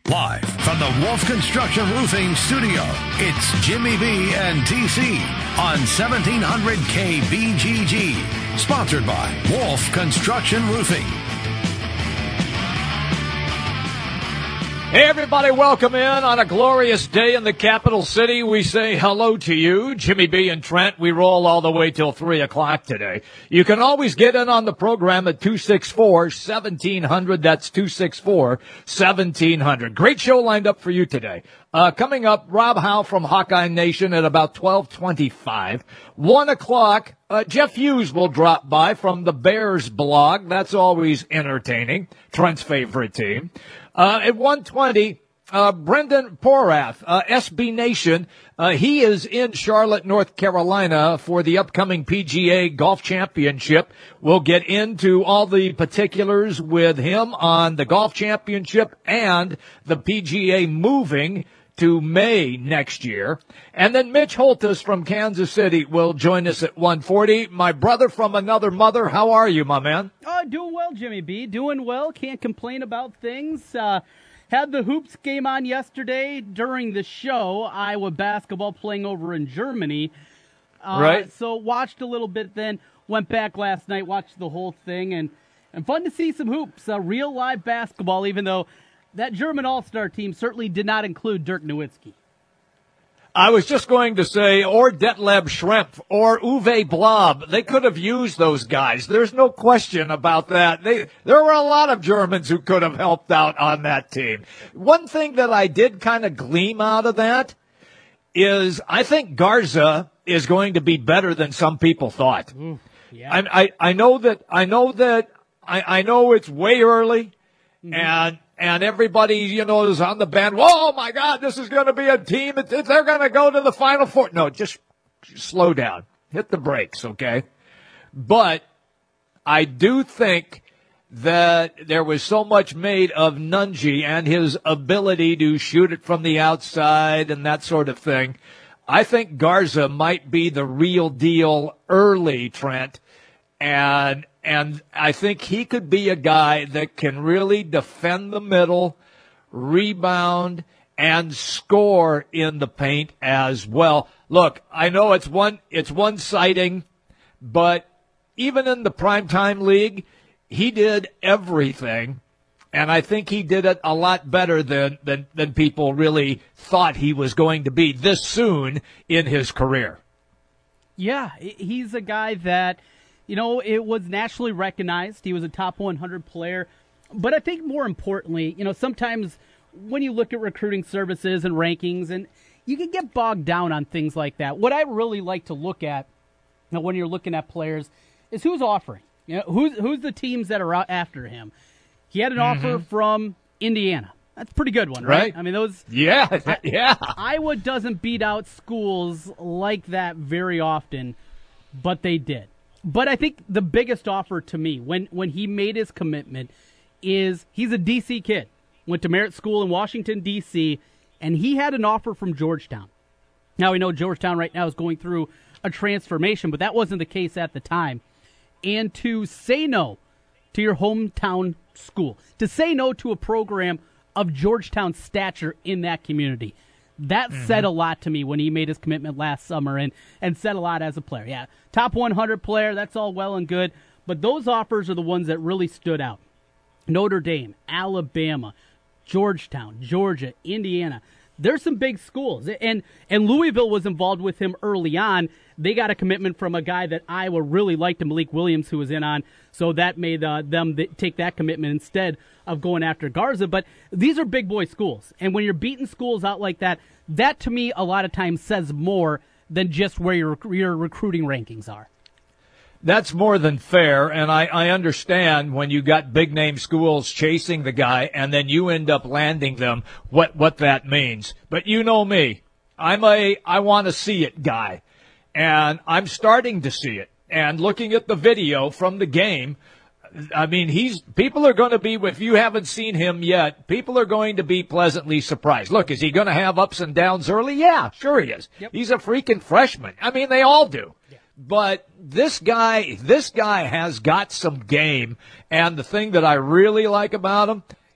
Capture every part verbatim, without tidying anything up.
Live from the Wolf Construction Roofing Studio, it's Jimmy B and T C on seventeen hundred K B G G. Sponsored by Wolf Construction Roofing. Hey, everybody, welcome in on a glorious day in the capital city. We say hello to you, Jimmy B and Trent. We roll all the way till three o'clock today. You can always get in on the program at two six four, seventeen hundred. That's two six four, seventeen hundred. Great show lined up for you today. Uh, coming up, Rob Howe from Hawkeye Nation at about twelve twenty-five. One o'clock, uh, Jeff Hughes will drop by from the Bears blog. That's always entertaining. Trent's favorite team. Uh, at one twenty, uh, Brendan Porath, uh, S B Nation, uh, he is in Charlotte, North Carolina for the upcoming P G A Golf Championship. We'll get into all the particulars with him on the Golf Championship and the P G A moving to May next year. And then Mitch Holtis from Kansas City will join us at one forty. My brother from another mother, how are you, my man? Oh, doing well, Jimmy B. Doing well. Can't complain about things. Uh, had the hoops game on yesterday during the show. Iowa basketball playing over in Germany. Uh, right. So watched a little bit then. Went back last night, watched the whole thing. And, and fun to see some hoops. Uh, real live basketball, even though that German All-Star team certainly did not include Dirk Nowitzki. I was just going to say, or Detlef Schrempf, or Uwe Blab. They could have used those guys. There's no question about that. They, there were a lot of Germans who could have helped out on that team. One thing that I did kind of glean out of that is I think Garza is going to be better than some people thought. Ooh, yeah. I, I, I know that, I know that, I, I know it's way early, mm-hmm. and And everybody, you know, is on the band. Whoa, my God, this is going to be a team. It, it, they're going to go to the Final Four. No, just slow down. Hit the brakes, okay? But I do think that there was so much made of Nunji and his ability to shoot it from the outside and that sort of thing. I think Garza might be the real deal early, Trent. And And I think he could be a guy that can really defend the middle, rebound, and score in the paint as well. Look, I know it's one, it's one sighting, but even in the primetime league, he did everything. And I think he did it a lot better than, than, than people really thought he was going to be this soon in his career. Yeah, he's a guy that, you know, it was nationally recognized. He was a top one hundred player. But I think more importantly, you know, sometimes when you look at recruiting services and rankings, and you can get bogged down on things like that. What I really like to look at, you know, when you're looking at players is who's offering. You know, who's, who's the teams that are out after him. He had an mm-hmm. offer from Indiana. That's a pretty good one, right? right? I mean, those. Yeah, I, yeah. Iowa doesn't beat out schools like that very often, but they did. But I think the biggest offer to me when, when he made his commitment is he's a D C kid. Went to Merritt School in Washington, D C, and he had an offer from Georgetown. Now, we know Georgetown right now is going through a transformation, but that wasn't the case at the time. And to say no to your hometown school, to say no to a program of Georgetown's stature in that community, that mm-hmm. said a lot to me when he made his commitment last summer and, and said a lot as a player. Yeah, top one hundred player, that's all well and good, but those offers are the ones that really stood out. Notre Dame, Alabama, Georgetown, Georgia, Indiana. There's some big schools, and, and Louisville was involved with him early on. They got a commitment from a guy that Iowa really liked, Malik Williams, who was in on, so that made uh, them th- take that commitment instead of going after Garza. But these are big boy schools, and when you're beating schools out like that, that to me a lot of times says more than just where your your recruiting rankings are. That's more than fair, and I, I understand when you got big-name schools chasing the guy and then you end up landing them, what, what that means. But you know me. I'm a I want to see it guy, and I'm starting to see it. And looking at the video from the game, I mean, he's people are going to be, if you haven't seen him yet, people are going to be pleasantly surprised. Look, is he going to have ups and downs early? Yeah, sure he is. Yep. He's a freaking freshman. I mean, they all do. Yeah. But this guy, this guy has got some game. And the thing that I really like about him,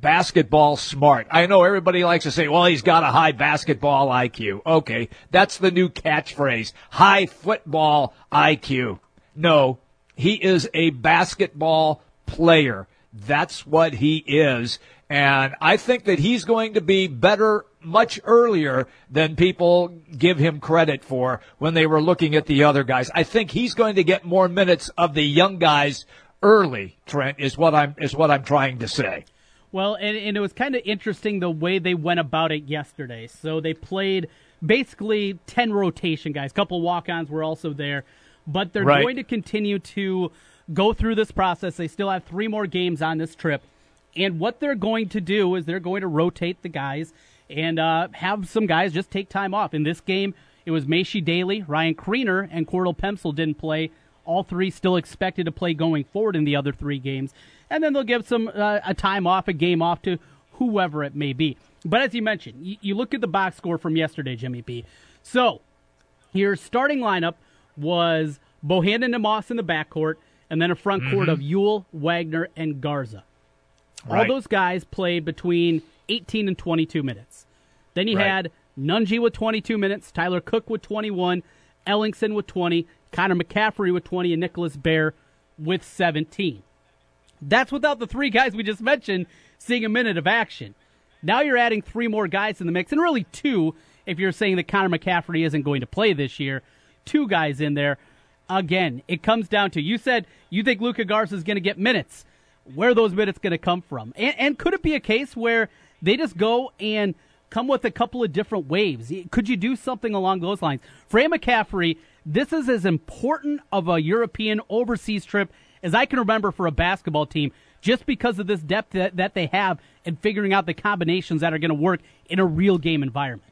basketball smart. I know everybody likes to say, well, he's got a high basketball I Q. Okay, that's the new catchphrase, high football I Q. No, he is a basketball player. That's what he is. And I think that he's going to be better much earlier than people give him credit for when they were looking at the other guys. I think he's going to get more minutes of the young guys early, Trent, is what I'm is what I'm trying to say. Well, and, and it was kind of interesting the way they went about it yesterday. So they played basically ten rotation guys. A couple walk-ons were also there. But they're right. going to continue to go through this process. They still have three more games on this trip. And what they're going to do is they're going to rotate the guys and uh, have some guys just take time off. In this game, it was Macy Daly, Ryan Kriener, and Cordell Pemsel didn't play. All three still expected to play going forward in the other three games. And then they'll give some uh, a time off, a game off to whoever it may be. But as you mentioned, you, you look at the box score from yesterday, Jimmy B. So your starting lineup was Bohannon and Moss in the backcourt, and then a front court mm-hmm. of Ewell, Wagner, and Garza. Right. All those guys played between eighteen and twenty-two minutes. Then you right. had Nunge with twenty-two minutes, Tyler Cook with twenty-one, Ellingson with twenty, Connor McCaffrey with twenty, and Nicholas Baer with seventeen. That's without the three guys we just mentioned seeing a minute of action. Now you're adding three more guys in the mix, and really two if you're saying that Connor McCaffrey isn't going to play this year. Two guys in there. Again, it comes down to, you said you think Luka Garza is going to get minutes. Where are those minutes going to come from? And, and could it be a case where they just go and come with a couple of different waves? Could you do something along those lines? For McCaffrey, this is as important of a European overseas trip as I can remember for a basketball team, just because of this depth that, that they have and figuring out the combinations that are going to work in a real game environment.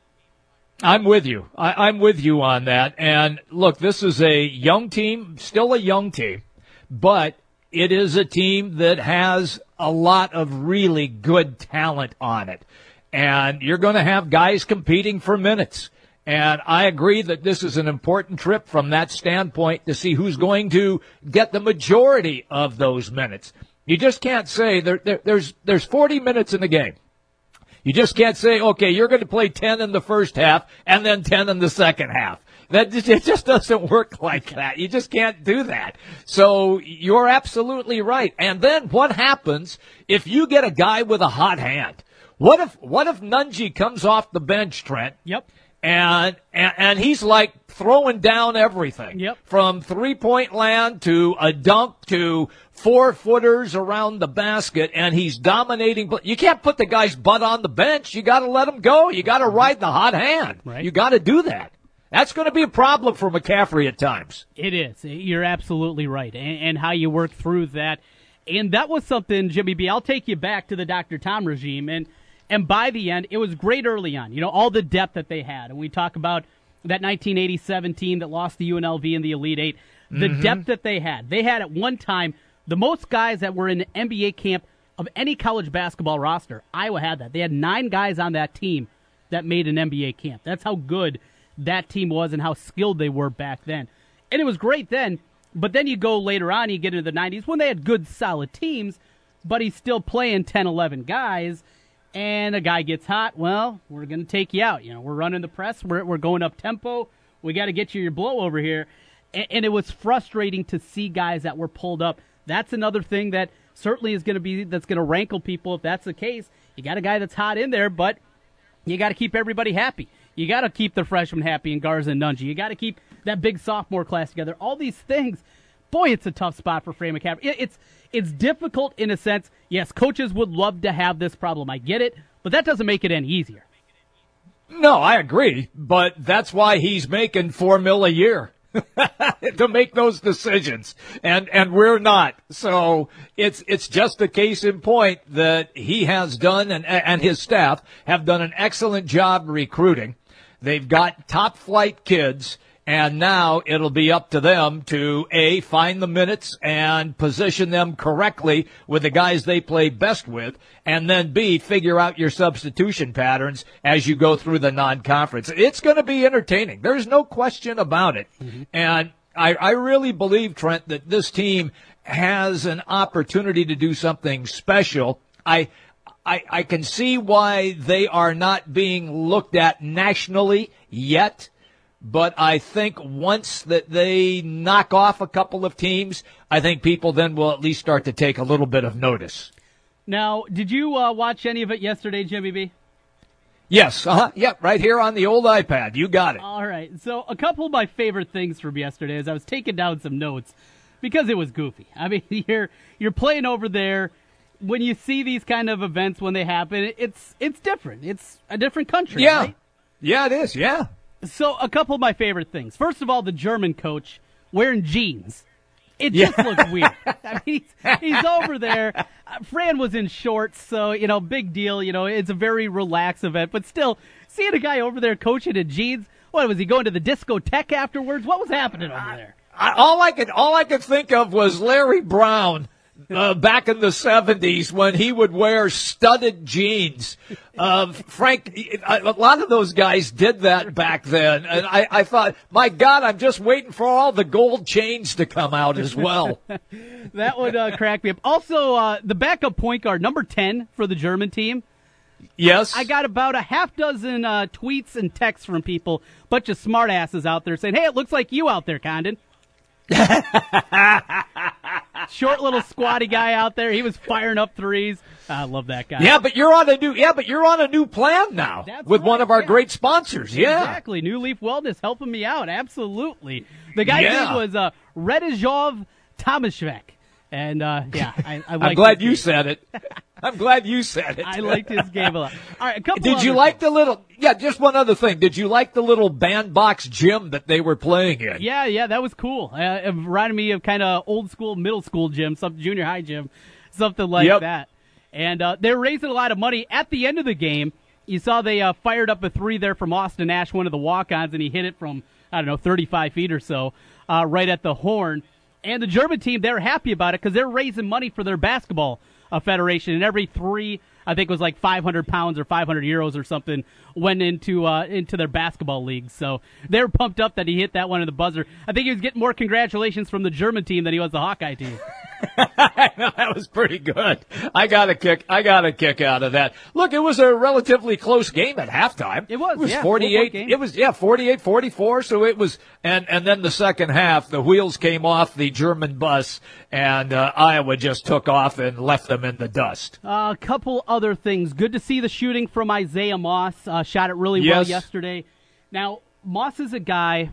I'm with you. I, I'm with you on that. And look, this is a young team, still a young team, but it is a team that has a lot of really good talent on it. And you're going to have guys competing for minutes. And I agree that this is an important trip from that standpoint to see who's going to get the majority of those minutes. You just can't say there, there, there's there's forty minutes in the game. You just can't say, okay, you're going to play ten in the first half and then ten in the second half. That it just doesn't work like that. You just can't do that. So you're absolutely right. And then what happens if you get a guy with a hot hand? What if what if Nunge comes off the bench, Trent? Yep. And, and and he's like throwing down everything. Yep. From three-point land to a dunk to four-footers around the basket, and he's dominating. But you can't put the guy's butt on the bench. You got to let him go. You got to ride the hot hand. Right. You got to do that. That's going to be a problem for McCaffrey at times. It is. You're absolutely right. And, and how you work through that. And that was something, Jimmy B, I'll take you back to the Doctor Tom regime. And And by the end, it was great early on. You know, all the depth that they had. And we talk about that nineteen eighty-seven team that lost to U N L V in the Elite Eight. The mm-hmm. depth that they had. They had at one time the most guys that were in N B A camp of any college basketball roster. Iowa had that. They had nine guys on that team that made an N B A camp. That's how good that team was and how skilled they were back then. And it was great then. But then you go later on, you get into the nineties when they had good, solid teams, but he's still playing ten, eleven guys. And a guy gets hot, well, we're going to take you out. You know, we're running the press. We're we're going up tempo. We got to get you your blow over here. And, and it was frustrating to see guys that were pulled up. That's another thing that certainly is going to be, that's going to rankle people if that's the case. You got a guy that's hot in there, but you got to keep everybody happy. You got to keep the freshmen happy in Garza and Nunge. You got to keep that big sophomore class together. All these things. Boy, it's a tough spot for Fran McCaffrey. It, it's it's difficult in a sense. Yes, coaches would love to have this problem. I get it, but that doesn't make it any easier. No, I agree, but that's why he's making four mil a year to make those decisions, and and we're not. So it's it's just a case in point that he has done, and and his staff have done an excellent job recruiting. They've got top flight kids. And now it'll be up to them to, A, find the minutes and position them correctly with the guys they play best with, and then, B, figure out your substitution patterns as you go through the non-conference. It's going to be entertaining. There's no question about it. Mm-hmm. And I, I really believe, Trent, that this team has an opportunity to do something special. I I, I can see why they are not being looked at nationally yet. But I think once that they knock off a couple of teams, I think people then will at least start to take a little bit of notice. Now, did you uh, watch any of it yesterday, Jimmy B? Yes, uh-huh, yep, right here on the old iPad. You got it. All right, so a couple of my favorite things from yesterday is I was taking down some notes because it was goofy. I mean, you're you're playing over there. When you see these kind of events when they happen, it's it's different. It's a different country, yeah. right? Yeah, it is, yeah. So a couple of my favorite things. First of all, the German coach wearing jeans. It Yeah. just looks weird. I mean, he's, he's over there. Uh, Fran was in shorts, so, you know, big deal. You know, it's a very relaxed event. But still, seeing a guy over there coaching in jeans, what, was he going to the discotheque afterwards? What was happening over there? I, all I could all I could think of was Larry Brown uh, back in the seventies when he would wear studded jeans. Uh, Frank, a lot of those guys did that back then, and I, I thought, my God, I'm just waiting for all the gold chains to come out as well. That would uh, crack me up. Also, uh, the backup point guard, number ten for the German team. Yes, I got about a half dozen uh, tweets and texts from people, bunch of smartasses out there saying, hey, it looks like you out there, Condon. Short little squatty guy out there. He was firing up threes. I love that guy. Yeah, but you're on a new yeah, but you're on a new plan now. That's with right, one of our yeah. great sponsors. Yeah. Exactly. New Leaf Wellness helping me out. Absolutely. The guy's Yeah. name was uh, Radijov Tomaszek. And, uh, yeah, I, I I'm like glad you said it. I'm glad you said it. I liked his game a lot. All right, a couple Did you other like things. the little, yeah, just one other thing. Did you like the little bandbox gym that they were playing in? Yeah, yeah, that was cool. Uh, it reminded me of kind of old school, middle school gym, some junior high gym, something like Yep. that. And uh, they were raising a lot of money. At the end of the game, you saw they uh, fired up a three there from Austin Ash, one of the walk-ons, and he hit it from, I don't know, thirty-five feet or so, uh, right at the horn. And the German team, they were happy about it because they're raising money for their basketball uh, federation, and every three, I think it was like five hundred pounds or five hundred euros or something, went into uh, into their basketball league. So they were pumped up that he hit that one in the buzzer. I think he was getting more congratulations from the German team than he was the Hawkeye team. That was pretty good. I got a kick. I got a kick out of that. Look, it was a relatively close game at halftime. It was, It was yeah, forty-eight. four-point game. It was yeah, forty-eight forty-four. So it was, and and then the second half, the wheels came off the German bus, and uh, Iowa just took off and left them in the dust. Uh, a couple other things. Good to see the shooting from Isaiah Moss. Uh, shot it really well Yes. yesterday. Now, Moss is a guy,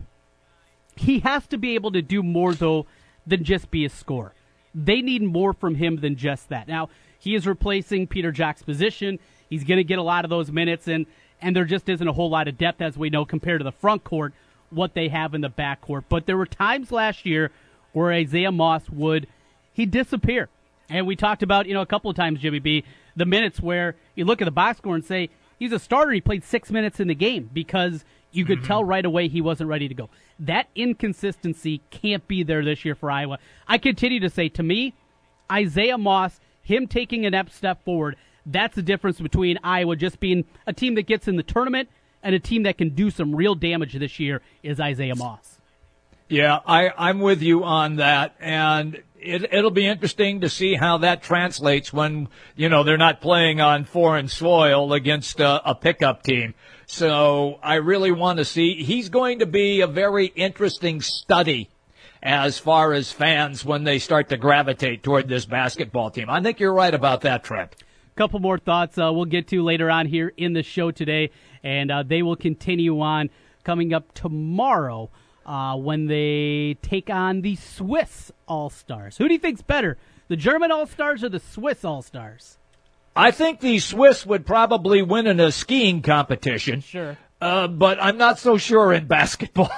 he has to be able to do more, though, than just be a scorer. They need more from him than just that. Now, he is replacing Peter Jack's position. He's going to get a lot of those minutes, and, and there just isn't a whole lot of depth, as we know, compared to the front court, what they have in the back court. But there were times last year where Isaiah Moss would, he'd disappear. And we talked about, you know, a couple of times, Jimmy B, the minutes where you look at the box score and say, he's a starter, he played six minutes in the game because you could tell right away he wasn't ready to go. That inconsistency can't be there this year for Iowa. I continue to say, to me, Isaiah Moss, him taking a next step forward, that's the difference between Iowa just being a team that gets in the tournament and a team that can do some real damage this year is Isaiah Moss. Yeah, I, I'm with you on that, and it, it'll be interesting to see how that translates when, you know, they're not playing on foreign soil against a, a pickup team. So I really want to see. He's going to be a very interesting study as far as fans when they start to gravitate toward this basketball team. I think you're right about that, Trent. Couple more thoughts uh, we'll get to later on here in the show today, and uh, they will continue on coming up tomorrow uh, when they take on the Swiss All-Stars. Who do you think's better, the German All-Stars or the Swiss All-Stars? I think the Swiss would probably win in a skiing competition. Sure. Uh, but I'm not so sure in basketball.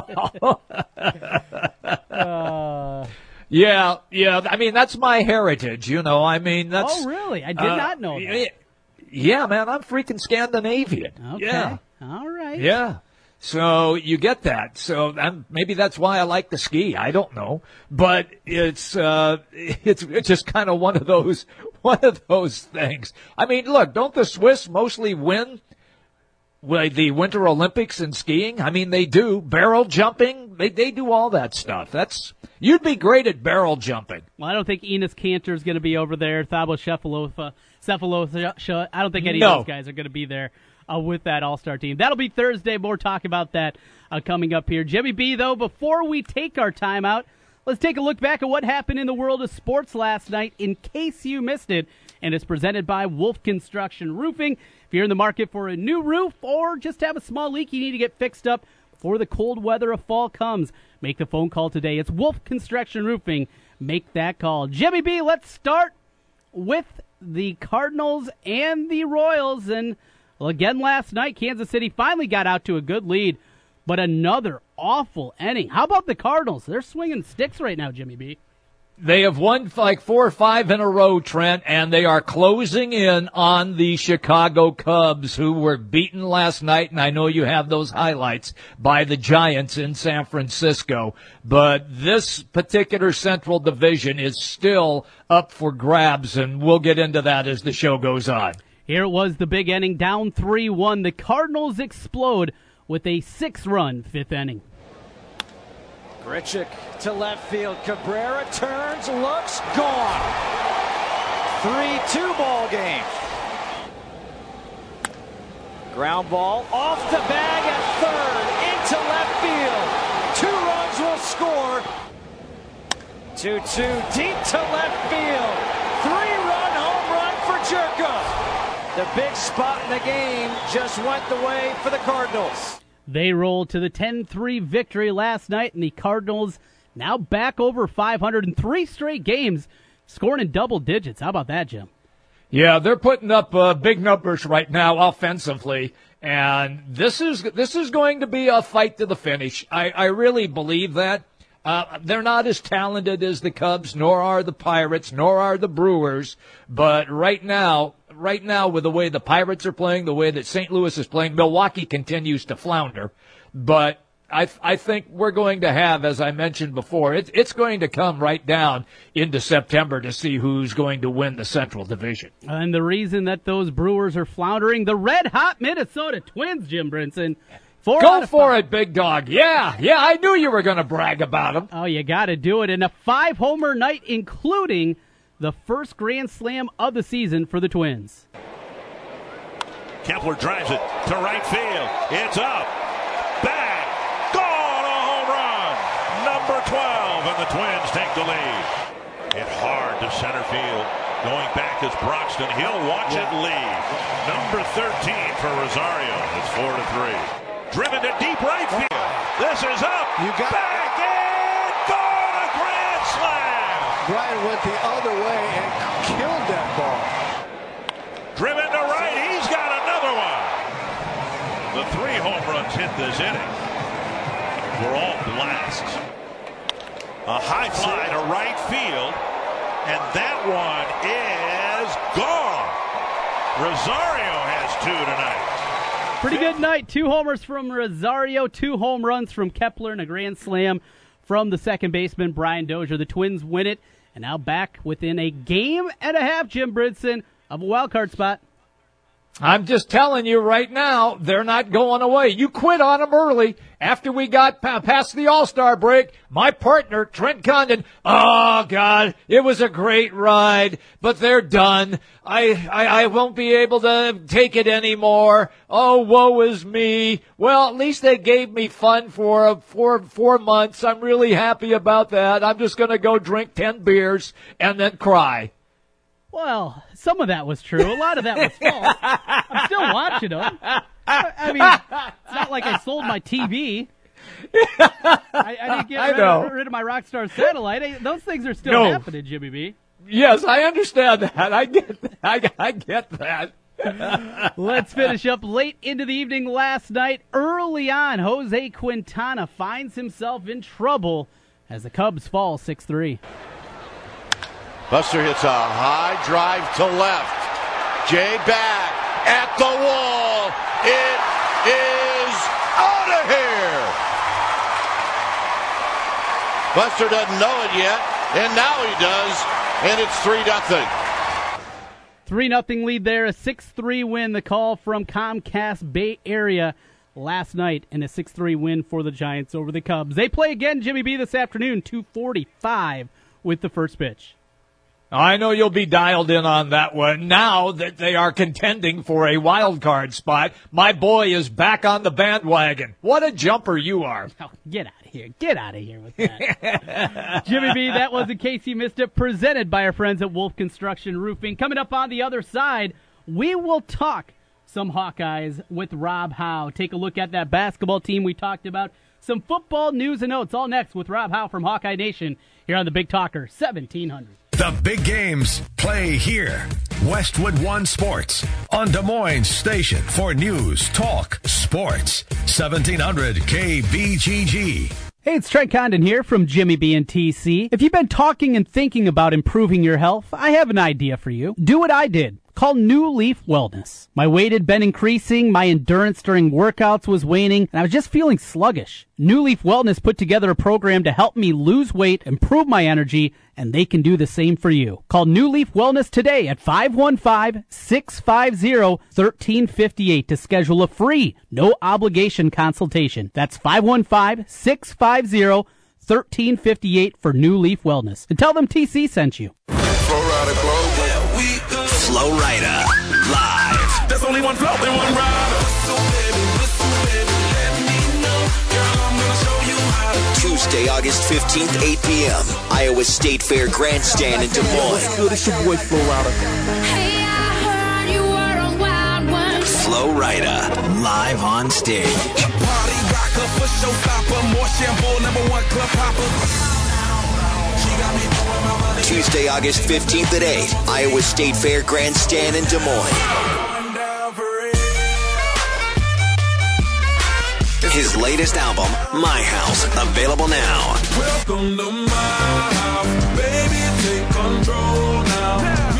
uh, yeah, yeah. I mean, that's my heritage, you know. I mean, that's. oh, really? I did uh, not know that. Yeah, yeah, man, I'm freaking Scandinavian. Okay. Yeah. All right. Yeah. So you get that. So um, maybe that's why I like to ski. I don't know, but it's uh, it's it's just kind of one of those one of those things. I mean, look, don't the Swiss mostly win with the Winter Olympics in skiing? I mean, they do barrel jumping. They they do all that stuff. That's you'd be great at barrel jumping. Well, I don't think Enes Kanter is going to be over there. Thabo Sheffilofa Cephalosha. I don't think any no. of those guys are going to be there uh, with that All-Star team. That'll be Thursday. More talk about that uh, coming up here. Jimmy B, though, before we take our time out, let's take a look back at what happened in the world of sports last night in case you missed it. And it's presented by Wolf Construction Roofing. If you're in the market for a new roof or just have a small leak you need to get fixed up before the cold weather of fall comes, make the phone call today. It's Wolf Construction Roofing. Make that call. Jimmy B, let's start with the Cardinals and the Royals. And, well, again, last night, Kansas City finally got out to a good lead, but another awful inning. How about the Cardinals? They're swinging sticks right now, Jimmy B. They have won like four or five in a row, Trent, and they are closing in on the Chicago Cubs, who were beaten last night, and I know you have those highlights, by the Giants in San Francisco. But this particular Central Division is still up for grabs, and we'll get into that as the show goes on. Here it was, the big inning, down three one. The Cardinals explode with a six-run fifth inning. Grichuk to left field. Cabrera turns, looks, gone. three two ball game. Ground ball off the bag at third, into left field. Two runs will score. two two deep to left field. Three-run home run for Jerko. The big spot in the game just went the way for the Cardinals. They rolled to the ten three victory last night, and the Cardinals now back over five hundred in three straight games, scoring in double digits. How about that, Jim? Yeah, they're putting up uh, big numbers right now offensively, and this is this is going to be a fight to the finish. I, I really believe that. Uh, they're not as talented as the Cubs, nor are the Pirates, nor are the Brewers, but right now, right now with the way the Pirates are playing, the way that Saint Louis is playing, Milwaukee continues to flounder, but I, I think we're going to have, as I mentioned before, it, it's going to come right down into September to see who's going to win the Central Division. And the reason that those Brewers are floundering, the red-hot Minnesota Twins, Jim Brinson. Four Go for it, big dog. Yeah, yeah, I knew you were going to brag about them. Oh, you got to do it. In a five-homer night, including the first Grand Slam of the season for the Twins. Kepler drives it to right field. It's up. Back. Gone, a home run. Number twelve, and the Twins take the lead. Hit hard to center field. Going back is Broxton. He'll watch it leave. Number thirteen for Rosario. It's four to three. Driven to deep right field. This is up. You got back and gone, a grand slam. Brian went the other way and killed that ball. Driven to right. He's got another one. The three home runs hit this inning were all blasts. A high fly to right field, and that one is gone. Rosario has two tonight. Pretty good night. Two homers from Rosario, two home runs from Kepler, and a grand slam from the second baseman, Brian Dozier. The Twins win it, and now back within a game and a half, Jim Brinson, of a wild card spot. I'm just telling you right now, they're not going away. You quit on them early. After we got pa- past the All-Star break, my partner, Trent Condon, oh, God, it was a great ride, but they're done. I, I, I won't be able to take it anymore. Oh, woe is me. Well, at least they gave me fun for uh, four, four months. I'm really happy about that. I'm just going to go drink ten beers and then cry. Well, some of that was true. A lot of that was false. I'm still watching them. I mean, it's not like I sold my T V. I, I didn't get I rid, know. rid of my Rockstar satellite. I, those things are still No. happening, Jimmy B. Yes, I understand that. I get that. I, I get that. Let's finish up late into the evening last night. Early on, Jose Quintana finds himself in trouble as the Cubs fall six three. Buster hits a high drive to left. Jay back at the wall. It is out of here. Buster doesn't know it yet, and now he does, and it's three nothing. three nothing lead there, a six three win. The call from Comcast Bay Area last night, and a six three win for the Giants over the Cubs. They play again, Jimmy B, this afternoon, two forty-five with the first pitch. I know you'll be dialed in on that one now that they are contending for a wild card spot. My boy is back on the bandwagon. What a jumper you are. Oh, get out of here. Get out of here with that. Jimmy B, that was, in case you missed it, presented by our friends at Wolf Construction Roofing. Coming up on the other side, we will talk some Hawkeyes with Rob Howe. Take a look at that basketball team we talked about. Some football news and notes all next with Rob Howe from Hawkeye Nation here on the Big Talker seventeen hundred. The big games play here. Westwood One Sports on Des Moines Station for news, talk, sports. seventeen hundred K B G G. Hey, it's Trent Condon here from Jimmy B and T C. If you've been talking and thinking about improving your health, I have an idea for you. Do what I did. Call New Leaf Wellness. My weight had been increasing, my endurance during workouts was waning, and I was just feeling sluggish. New Leaf Wellness put together a program to help me lose weight, improve my energy, and they can do the same for you. Call New Leaf Wellness today at five one five, six five zero, one three five eight to schedule a free, no-obligation consultation. That's five one five, six five zero, one three five eight for New Leaf Wellness. And tell them T C sent you. Flo Rida, live. There's only one flow and one ride. Tuesday, August fifteenth, eight p.m. Iowa State Fair Grandstand in Des Moines. What's good? It's your boy Flo Rida. Hey, I heard you were a wild one. Flo Rida, live on stage. Party rocker for showstopper, more shampoo, number one club popper. Tuesday, August fifteenth at eight, Iowa State Fair Grandstand in Des Moines. His latest album, My House, available now. Welcome to my house, baby, take control now.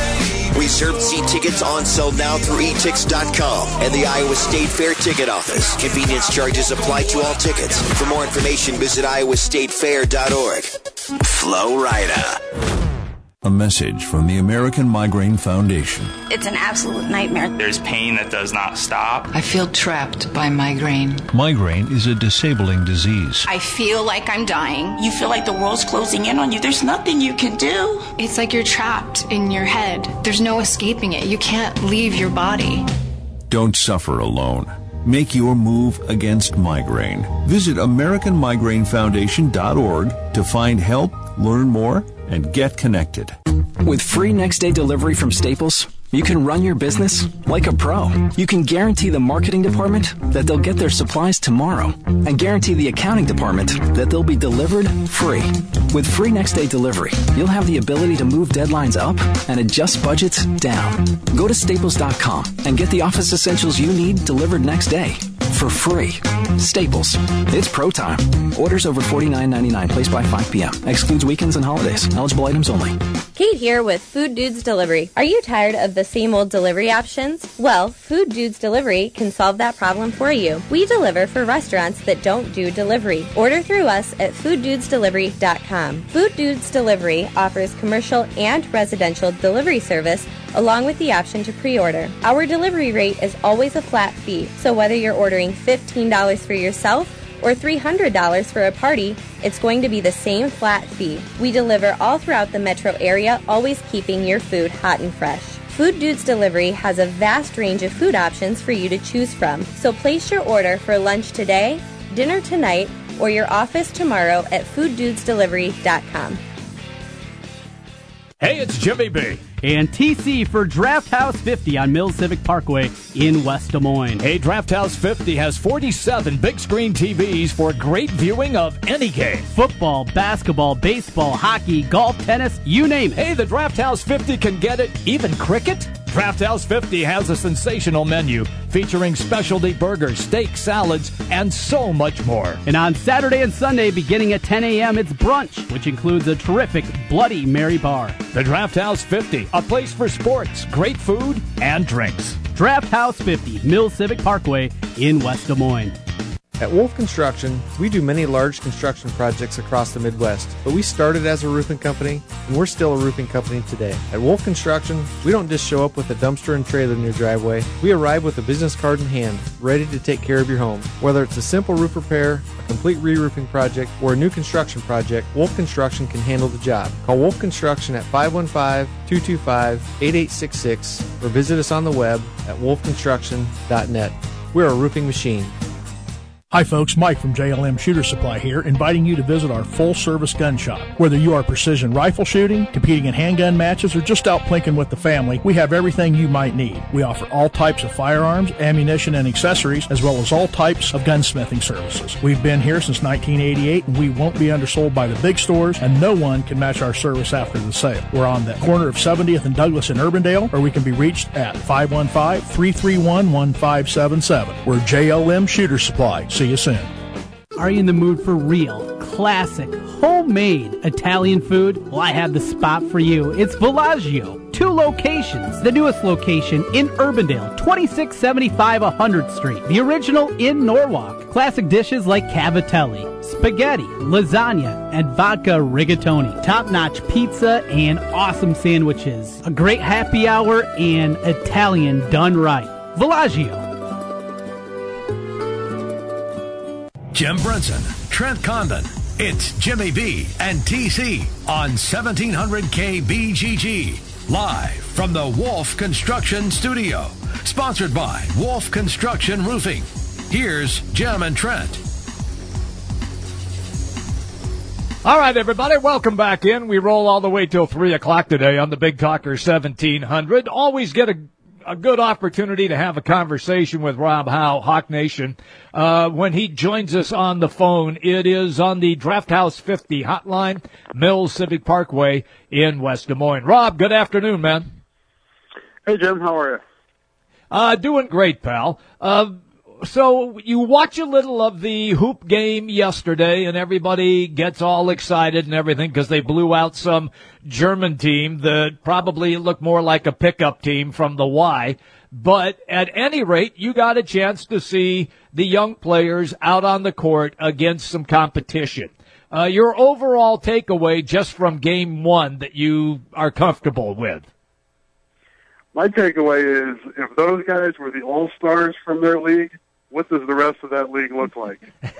We Reserved seat tickets on sale now through e tix dot com and the Iowa State Fair ticket office. Convenience charges apply to all tickets. For more information, visit iowa state fair dot org. Flo Rida. A message from the American Migraine Foundation. It's an absolute nightmare. There's pain that does not stop. I feel trapped by migraine. Migraine is a disabling disease. I feel like I'm dying. You feel like the world's closing in on you. There's nothing you can do. It's like you're trapped in your head. There's no escaping it. You can't leave your body. Don't suffer alone. Make your move against migraine. Visit american migraine foundation dot org to find help, learn more, and get connected. With free next-day delivery from Staples, you can run your business like a pro. You can guarantee the marketing department that they'll get their supplies tomorrow and guarantee the accounting department that they'll be delivered free. With free next-day delivery, you'll have the ability to move deadlines up and adjust budgets down. Go to staples dot com and get the office essentials you need delivered next day for free. Staples. It's pro time. Orders over forty-nine ninety-nine placed by five p.m. Excludes weekends and holidays. Eligible items only. Kate here with Food Dudes Delivery. Are you tired of the same old delivery options? Well, Food Dudes Delivery can solve that problem for you. We deliver for restaurants that don't do delivery. Order through us at food dudes delivery dot com. Food Dudes Delivery offers commercial and residential delivery service along with the option to pre-order. Our delivery rate is always a flat fee, so whether you're ordering fifteen dollars for yourself or three hundred dollars for a party, it's going to be the same flat fee. We deliver all throughout the metro area, always keeping your food hot and fresh. Food Dudes Delivery has a vast range of food options for you to choose from, so place your order for lunch today, dinner tonight, or your office tomorrow at food dudes delivery dot com. Hey, it's Jimmy B. And T C for Draft House fifty on Mills Civic Parkway in West Des Moines. Hey, Draft House fifty has forty-seven big screen T Vs for great viewing of any game. Football, basketball, baseball, hockey, golf, tennis, you name it. Hey, the Draft House fifty can get it, even cricket. Draft House fifty has a sensational menu featuring specialty burgers, steak, salads, and so much more. And on Saturday and Sunday, beginning at ten a.m., it's brunch, which includes a terrific Bloody Mary bar. The Draft House fifty, a place for sports, great food, and drinks. Draft House fifty, Mills Civic Parkway in West Des Moines. At Wolf Construction, we do many large construction projects across the Midwest, but we started as a roofing company, and we're still a roofing company today. At Wolf Construction, we don't just show up with a dumpster and trailer in your driveway. We arrive with a business card in hand, ready to take care of your home. Whether it's a simple roof repair, a complete re-roofing project, or a new construction project, Wolf Construction can handle the job. Call Wolf Construction at five one five, two two five, eight eight six six or visit us on the web at wolf construction dot net. We're a roofing machine. Hi folks, Mike from J L M Shooter Supply here, inviting you to visit our full-service gun shop. Whether you are precision rifle shooting, competing in handgun matches, or just out plinking with the family, we have everything you might need. We offer all types of firearms, ammunition, and accessories, as well as all types of gunsmithing services. We've been here since nineteen eighty-eight, and we won't be undersold by the big stores, and no one can match our service after the sale. We're on the corner of seventieth and Douglas in Urbandale, or we can be reached at five one five, three three one, one five seven seven. We're J L M Shooter Supply. See you soon. Are you in the mood for real, classic, homemade Italian food? Well, I have the spot for you. It's Villaggio. Two locations. The newest location in Urbandale, twenty-six seventy-five one hundredth Street. The original in Norwalk. Classic dishes like cavatelli, spaghetti, lasagna, and vodka rigatoni. Top-notch pizza and awesome sandwiches. A great happy hour and Italian done right. Villaggio. Jim Brunson, Trent Condon. It's Jimmy B and T C on seventeen hundred K B G G. Live from the Wolf Construction Studio. Sponsored by Wolf Construction Roofing. Here's Jim and Trent. All right, everybody, welcome back in. We roll all the way till three o'clock today on the Big Talker seventeen hundred. Always get a A good opportunity to have a conversation with Rob Howe, Hawk Nation, uh, when he joins us on the phone. It is on the Draft House fifty hotline, Mills Civic Parkway in West Des Moines. Rob, good afternoon, man. Hey, Jim, how are you? Uh, doing great, pal. Uh, so you watch a little of the hoop game yesterday, and everybody gets all excited and everything because they blew out some German team that probably looked more like a pickup team from the Y. But at any rate, you got a chance to see the young players out on the court against some competition. Uh, your overall takeaway just from game one that you are comfortable with? My takeaway is if those guys were the all-stars from their league, what does the rest of that league look like?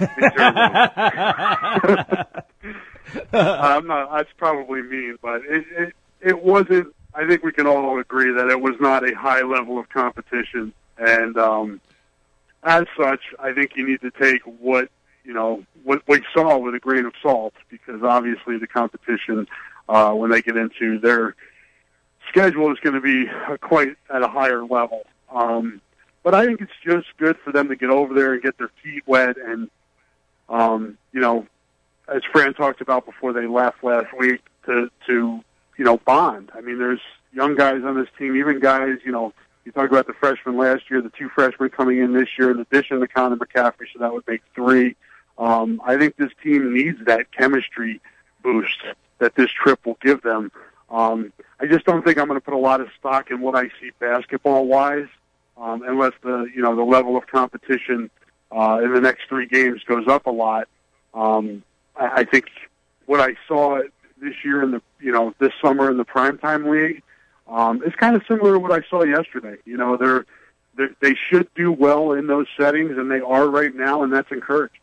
I'm not, that's probably mean, but it, it, it wasn't, I think we can all agree that it was not a high level of competition. And, um, as such, I think you need to take what, you know, what we saw with a grain of salt, because obviously the competition, uh, when they get into their schedule is going to be quite at a higher level. Um, But I think it's just good for them to get over there and get their feet wet and, um, you know, as Fran talked about before they left last week, to, to, you know, bond. I mean, there's young guys on this team, even guys, you know, you talk about the freshmen last year, the two freshmen coming in this year, in addition to Connor McCaffrey, so that would make three. Um, I think this team needs that chemistry boost that this trip will give them. Um, I just don't think I'm going to put a lot of stock in what I see basketball-wise. Um, unless the you know the level of competition uh, in the next three games goes up a lot. Um, I, I think what I saw this year in the you know this summer in the primetime league um, is kind of similar to what I saw yesterday. You know they're, they're they should do well in those settings, and they are right now, and that's encouraging.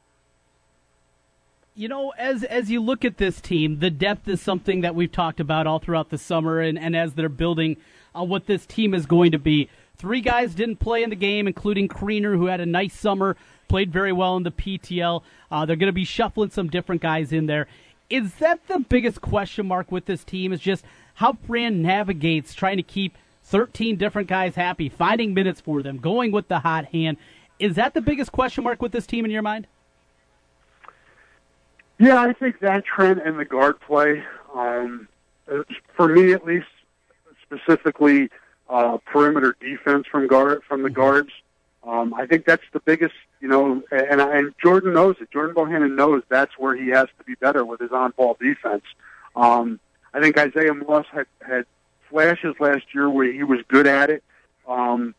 You know, as as you look at this team, the depth is something that we've talked about all throughout the summer, and, and as they're building on what this team is going to be. Three guys didn't play in the game, including Kriener, who had a nice summer, played very well in the P T L. Uh, they're going to be shuffling some different guys in there. Is that the biggest question mark with this team, is just how Fran navigates trying to keep thirteen different guys happy, finding minutes for them, going with the hot hand? Is that the biggest question mark with this team in your mind? Yeah, I think that trend and the guard play, um, for me at least, specifically, Uh, perimeter defense from guard from the guards. Um, I think that's the biggest, you know, and, and Jordan knows it. Jordan Bohannon knows that's where he has to be better with his on-ball defense. Um, I think Isaiah Moss had, had flashes last year where he was good at it. Um,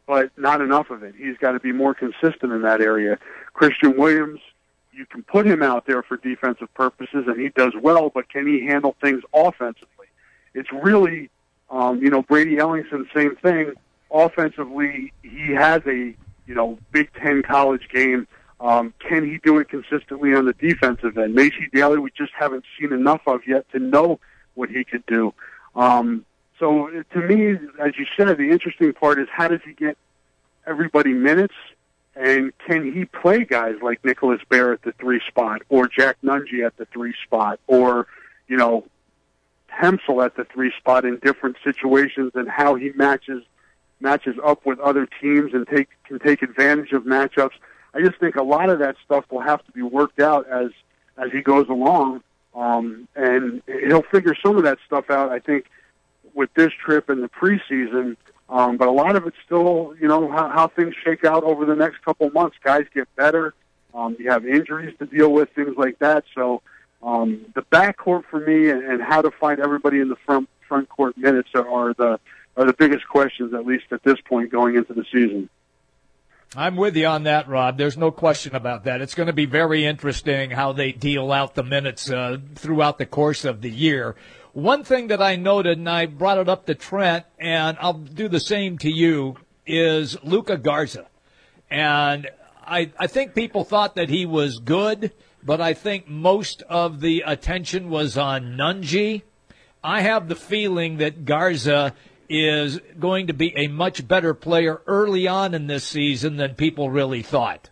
but not enough of it. He's got to be more consistent in that area. Christian Williams, you can put him out there for defensive purposes, and he does well, but can he handle things offensively? It's really, um, you know, Brady Ellingson, same thing. Offensively, he has a, you know, Big Ten college game. Um, can he do it consistently on the defensive end? Macy Daly, we just haven't seen enough of yet to know what he could do. Um, so to me, as you said, the interesting part is how does he get everybody minutes, and can he play guys like Nicholas Bear at the three spot, or Jack Nunge at the three spot, or, you know, Hempsel at the three spot in different situations, and how he matches matches up with other teams and take can take advantage of matchups. I just think a lot of that stuff will have to be worked out as as he goes along, um, and he'll figure some of that stuff out, I think, with this trip in the preseason. Um, but a lot of it's still, you know, how, how things shake out over the next couple months. Guys get better. Um, you have injuries to deal with, things like that. So um, the backcourt for me and, and how to find everybody in the front front court minutes are, are the are the biggest questions, at least at this point, going into the season. I'm with you on that, Rob. There's no question about that. It's going to be very interesting how they deal out the minutes uh, throughout the course of the year. One thing that I noted, and I brought it up to Trent, and I'll do the same to you, is Luka Garza. And I, I think people thought that he was good, but I think most of the attention was on Nunge. I have the feeling that Garza is going to be a much better player early on in this season than people really thought.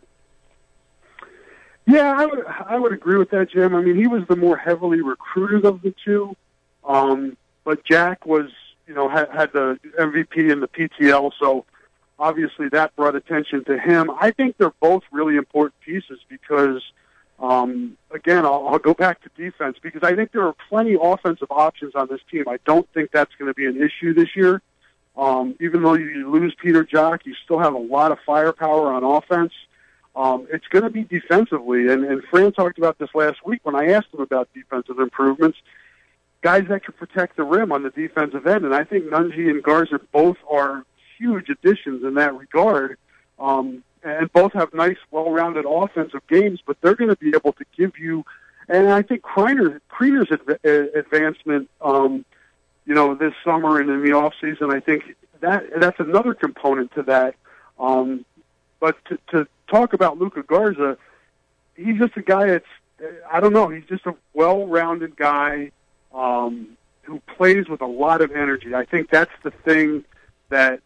Yeah, I would, I would agree with that, Jim. I mean, he was the more heavily recruited of the two, um, but Jack was, you know, had, had the M V P in the P T L, so obviously that brought attention to him. I think they're both really important pieces because, um, again, I'll, I'll go back to defense because I think there are plenty of offensive options on this team. I don't think that's going to be an issue this year. Um, even though you lose Peter Jock, you still have a lot of firepower on offense. Um, it's going to be defensively, and, and Fran talked about this last week when I asked him about defensive improvements. Guys that can protect the rim on the defensive end, and I think Nunge and Garza both are huge additions in that regard. Um, and both have nice, well-rounded offensive games, but they're going to be able to give you, and I think Kreiner, Kreiner's adv- advancement, um, you know, this summer and in the offseason, I think that that's another component to that. Um, but to, to talk about Luka Garza, he's just a guy that's, I don't know, he's just a well-rounded guy um, who plays with a lot of energy. I think that's the thing that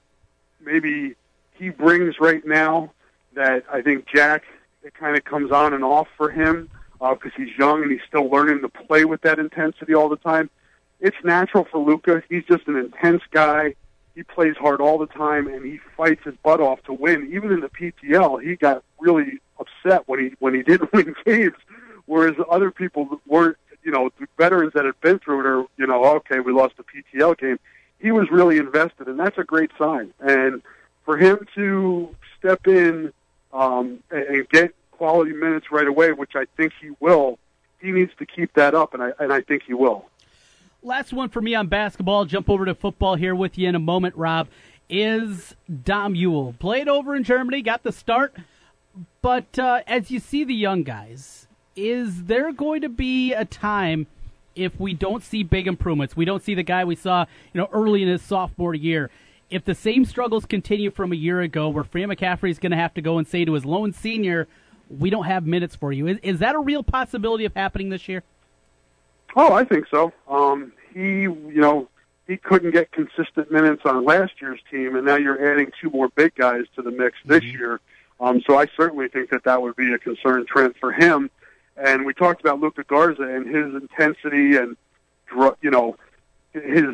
maybe he brings right now that I think Jack, it kind of comes on and off for him because uh, he's young and he's still learning to play with that intensity all the time. It's natural for Luka. He's just an intense guy. He plays hard all the time, and he fights his butt off to win. Even in the P T L, he got really upset when he when he didn't win games, whereas other people weren't, you know, the veterans that had been through it are, you know, okay, we lost the P T L game. He was really invested, and that's a great sign. And for him to step in um, and, and get quality minutes right away, which I think he will, he needs to keep that up, and I and I think he will. Last one for me on basketball. Jump over to football here with you in a moment, Rob. Is Dom Ewell. Played over in Germany, got the start. But uh, as you see the young guys, is there going to be a time if we don't see big improvements? We don't see the guy we saw, you know, early in his sophomore year. If the same struggles continue from a year ago where Fran McCaffrey is going to have to go and say to his lone senior, we don't have minutes for you. Is, is that a real possibility of happening this year? Oh, I think so. Um, he, you know, he couldn't get consistent minutes on last year's team, and now you're adding two more big guys to the mix this mm-hmm. year. Um, so I certainly think that that would be a concern trend for him. And we talked about Luka Garza and his intensity and, you know, his,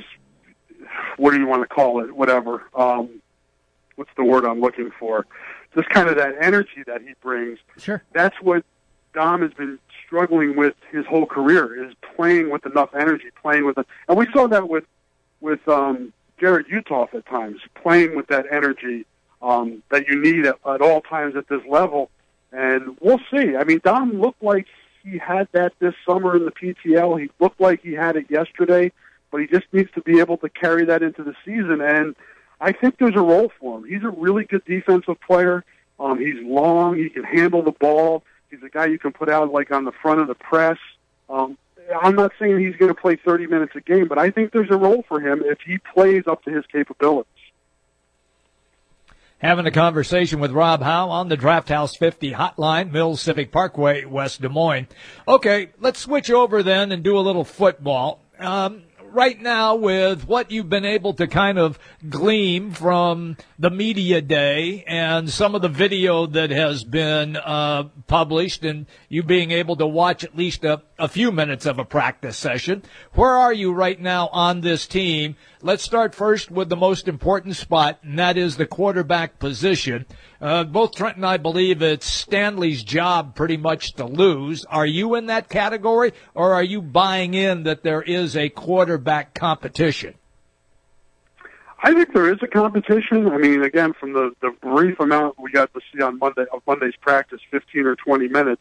what do you want to call it, whatever. Um, what's the word I'm looking for? Just kind of that energy that he brings. Sure. That's what Dom has been struggling with his whole career, is playing with enough energy, playing with it. And we saw that with with um, Jared Utoff at times, playing with that energy um, that you need at, at all times at this level. And we'll see. I mean, Dom looked like he had that this summer in the P T L. He looked like he had it yesterday, but he just needs to be able to carry that into the season. And I think there's a role for him. He's a really good defensive player. Um, he's long. He can handle the ball. He's a guy you can put out like on the front of the press. Um, I'm not saying he's going to play thirty minutes a game, but I think there's a role for him if he plays up to his capabilities. Having a conversation with Rob Howe on the Draft House fifty hotline, Mills Civic Parkway, West Des Moines. Okay, let's switch over then and do a little football. Um, right now, with what you've been able to kind of glean from the media day and some of the video that has been uh, published and you being able to watch at least a, a few minutes of a practice session, where are you right now on this team? Let's start first with the most important spot, and that is the quarterback position. Uh, both Trent and I believe it's Stanley's job pretty much to lose. Are you in that category, or are you buying in that there is a quarterback competition? I think there is a competition. I mean, again, from the, the brief amount we got to see on Monday of Monday's practice, fifteen or twenty minutes,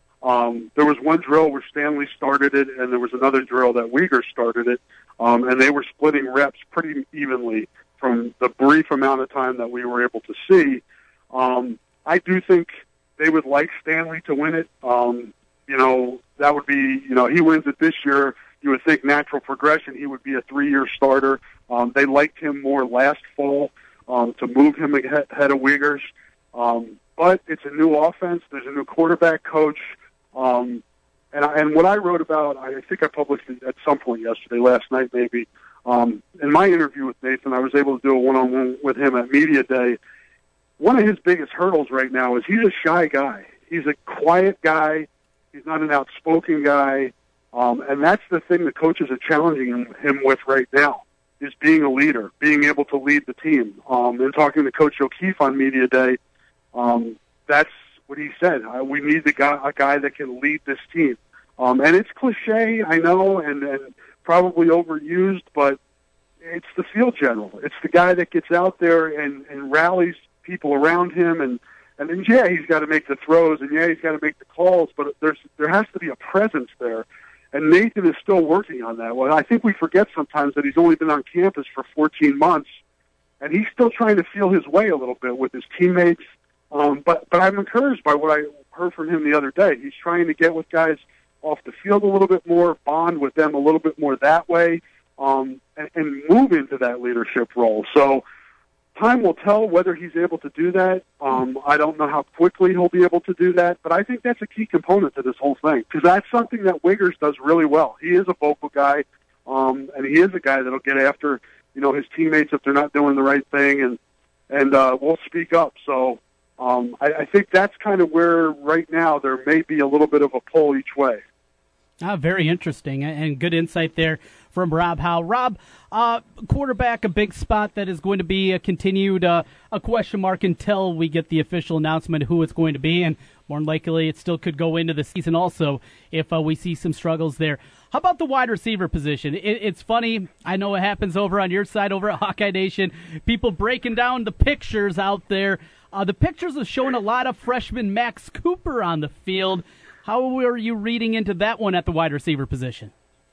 um, there was one drill where Stanley started it, and there was another drill that Uyghur started it, um, and they were splitting reps pretty evenly from the brief amount of time that we were able to see. Um, I do think they would like Stanley to win it. Um, you know, that would be, you know, he wins it this year. You would think natural progression, he would be a three-year starter. Um, they liked him more last fall um, to move him ahead, ahead of Uyghurs. Um, but it's a new offense. There's a new quarterback coach. Um, and, I, and what I wrote about, I think I published it at some point yesterday, last night maybe. Um, in my interview with Nathan, I was able to do a one-on-one with him at Media Day. One of his biggest hurdles right now is he's a shy guy. He's a quiet guy. He's not an outspoken guy. Um, and that's the thing the coaches are challenging him with right now, is being a leader, being able to lead the team. Um, and talking to Coach O'Keefe on Media Day, um, that's what he said. Uh, we need the guy, a guy that can lead this team. Um, and it's cliche, I know, and, and probably overused, but it's the field general. It's the guy that gets out there and, and rallies people around him, and and then yeah, he's got to make the throws, and yeah, he's got to make the calls, but there's there has to be a presence there, and Nathan is still working on that. Well, I think we forget sometimes that he's only been on campus for fourteen months, and he's still trying to feel his way a little bit with his teammates. Um, but but I'm encouraged by what I heard from him the other day. He's trying to get with guys off the field a little bit more, bond with them a little bit more that way, um, and, and move into that leadership role. So time will tell whether he's able to do that. Um, I don't know how quickly he'll be able to do that, but I think that's a key component to this whole thing, because that's something that Wiggers does really well. He is a vocal guy, um, and he is a guy that'll get after, you know, his teammates if they're not doing the right thing, and and uh, will speak up. So um, I, I think that's kind of where right now there may be a little bit of a pull each way. Ah, very interesting and good insight there from Rob Howe. Rob, uh, quarterback, a big spot that is going to be a continued uh, a question mark until we get the official announcement of who it's going to be, and more than likely it still could go into the season also if uh, we see some struggles there. How about the wide receiver position? It, it's funny. I know it happens over on your side over at Hawkeye Nation. People breaking down the pictures out there. Uh, the pictures are showing a lot of freshman Max Cooper on the field. How are you reading into that one at the wide receiver position?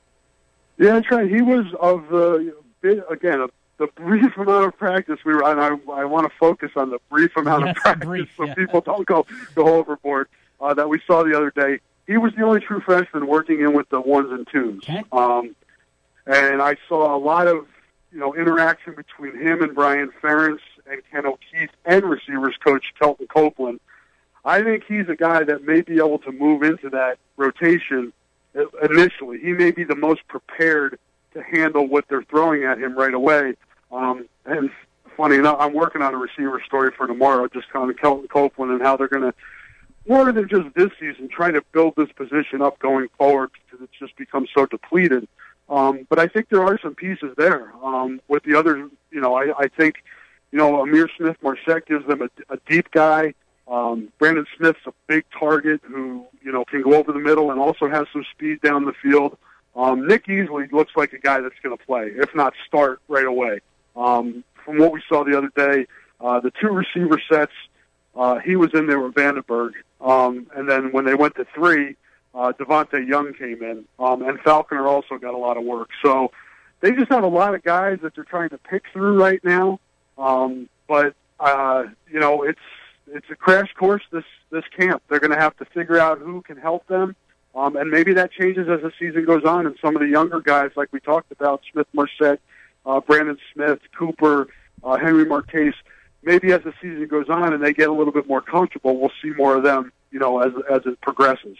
Yeah, that's right. He was of the, again, of the brief amount of practice we were on. I, I want to focus on the brief amount yes, of practice brief, so yeah. people don't go, go overboard uh, that we saw the other day. He was the only true freshman working in with the ones and twos. Okay. Um, and I saw a lot of, you know, interaction between him and Brian Ferentz and Ken O'Keefe and receivers coach Kelton Copeland. I think he's a guy that may be able to move into that rotation initially. He may be the most prepared to handle what they're throwing at him right away. Um, and funny enough, I'm working on a receiver story for tomorrow, just on Kelton Copeland and how they're going to, more than just this season, try to build this position up going forward because it's just become so depleted. Um, but I think there are some pieces there. Um, with the other, you know, I, I think, you know, Amir Smith-Marset gives them a, a deep guy. Um, Brandon Smith's a big target who, you know, can go over the middle and also has some speed down the field. Um, Nick Easley looks like a guy that's going to play, if not start right away. Um, from what we saw the other day, uh, the two receiver sets, uh, he was in there with Vandenberg. Um, and then when they went to three, uh, Devontae Young came in. Um, and Falconer also got a lot of work. So they just have a lot of guys that they're trying to pick through right now. Um, but, uh, you know, it's it's a crash course, this, this camp. They're going to have to figure out who can help them. Um, and maybe that changes as the season goes on. And some of the younger guys, like we talked about, Smith Marset, uh, Brandon Smith, Cooper, uh, Henry Marquez, maybe as the season goes on and they get a little bit more comfortable, we'll see more of them, you know, as as it progresses.